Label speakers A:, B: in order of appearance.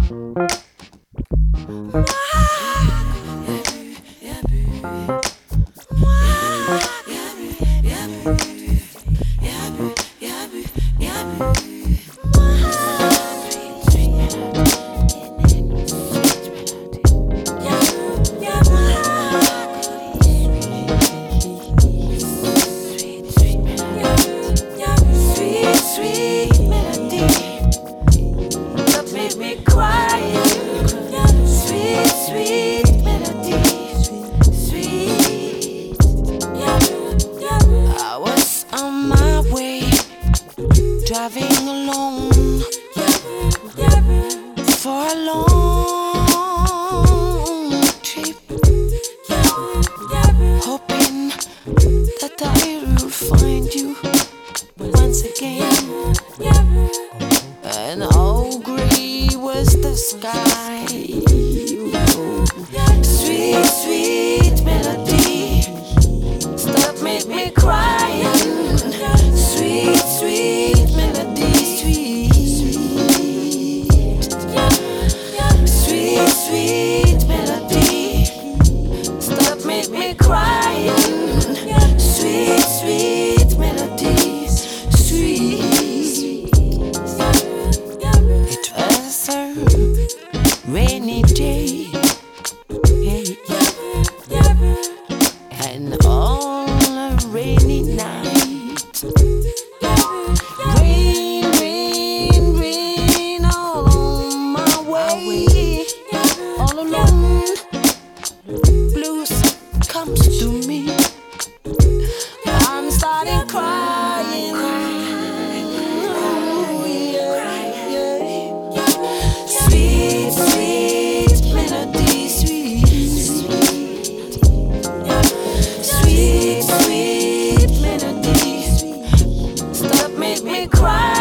A: Driving alone for a long trip, hoping that I will find you once again. And how gray was the sky. Sweet, sweet melody, stop, make me crying. Sweet, sweet melody, sweet, sweet melody, stop, make me crying. Sweet, sweet melody, sweet. It was a rainy day, and on a rainy night, rain, rain, rain all on my way. All alone, blues comes to me. I'm starting crying. Oh, yeah. Sweet, sweet melody, sweet, sweet, sweet melody. Stop, make me cry.